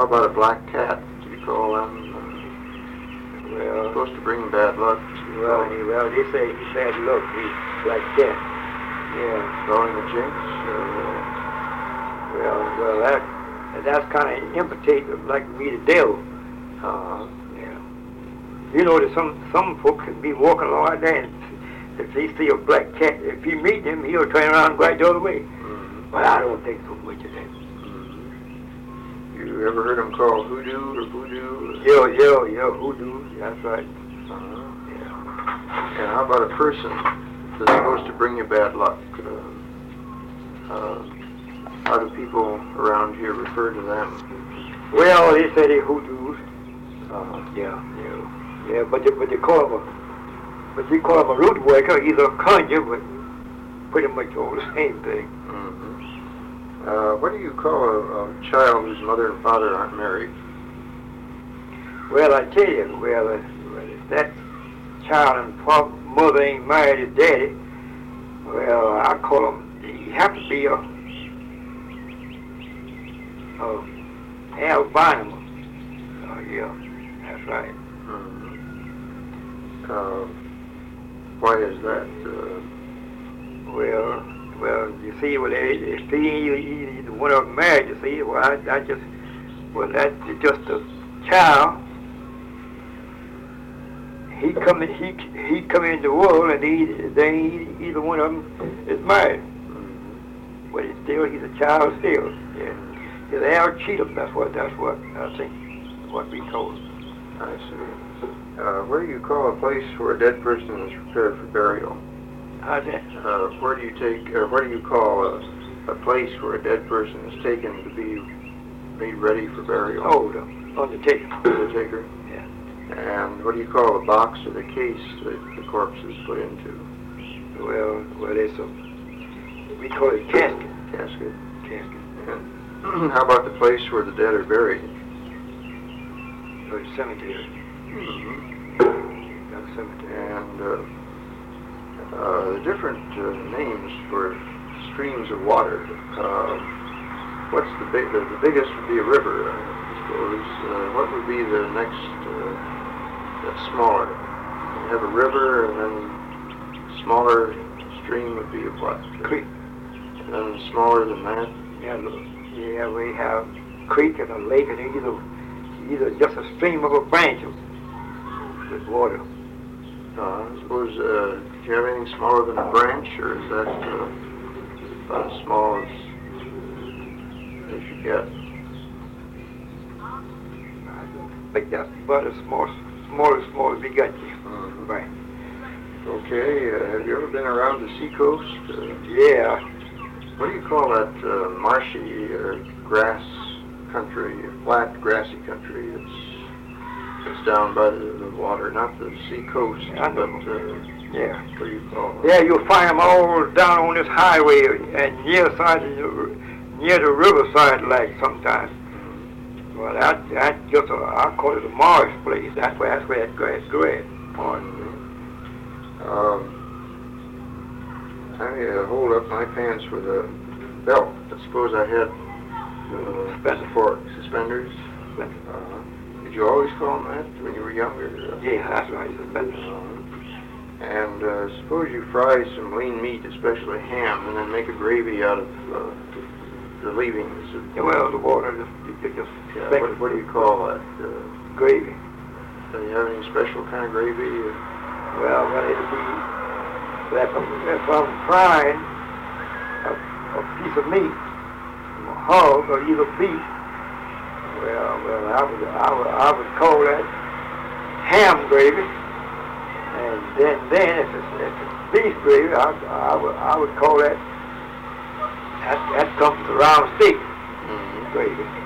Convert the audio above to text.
about a black cat? Do you call them? Well, Supposed to bring bad luck. well, they say he's bad luck. He's black cat. Yeah. Calling the jinx? Well, that's kind of imitate like me the devil. Yeah. You know that some folks can be walking along like that, and if they see a black cat, if you meet him, he'll turn around and go right the other way. Mm-hmm. But I don't think so much of that. You ever heard them call hoodoo or voodoo? Yeah, hoodoo. That's right. And how about a person that's supposed to bring you bad luck? How do people around here refer to them? Well, they say they hoodoos. Yeah, but they call him a root worker, either a conjure, but pretty much all the same thing. Mm-hmm. What do you call a child whose mother and father aren't married? Well, I tell you, if that child and mother ain't married his daddy, well, I call him, he have to be a albino. Yeah, that's right. Mm-hmm. Why is that? Well, you see, if he one of them married, you see, that's just a child. He come into the world, and either one of them is married. Mm-hmm. But he's a child still. Yeah. He's Al Cheatham. That's what I think. What we told. I see. What do you call a place where a dead person is prepared for burial? How's that? What do you call a place where a dead person is taken to be made ready for burial? Oh, the undertaker. Undertaker? Yeah. And what do you call a box or the case that the corpse is put into? Well, we call it casket. Casket. And how about the place where the dead are buried? The cemetery. Mm-hmm. Got a cemetery. And the different names for streams of water. What's the biggest would be a river, I suppose. What would be the next that's smaller? You have a river, and then smaller stream would be a what? Creek. And then smaller than that? Yeah, we have creek and a lake, and either just a stream of a branch with water. I suppose, do you have anything smaller than a branch, or is that about as small as you get? I think that's about as small as we got here. Mm-hmm. Right. Okay, have you ever been around the seacoast? Yeah. What do you call that marshy grass country, flat grassy country? It's down by the water, not the sea coast, I know. but Yeah. what do you call it? Yeah, you'll find them all down on this highway and near the riverside, like sometimes. Mm-hmm. Well, that's just I call it a marsh place. That's where that grass grows. I hold up my pants with a belt. I suppose I had suspenders. Did you always call them that when you were younger? Yeah, that's right, suspenders. And suppose you fry some lean meat, especially ham, and then make a gravy out of the leavings. Well, the water, you just what do you call that? Gravy. Do you have any special kind of gravy? Well, it'll be if I'm frying a piece of meat, a hog or either beef. Well, I would call that ham gravy, and then if it's beef gravy, I would call that comes to round steak gravy.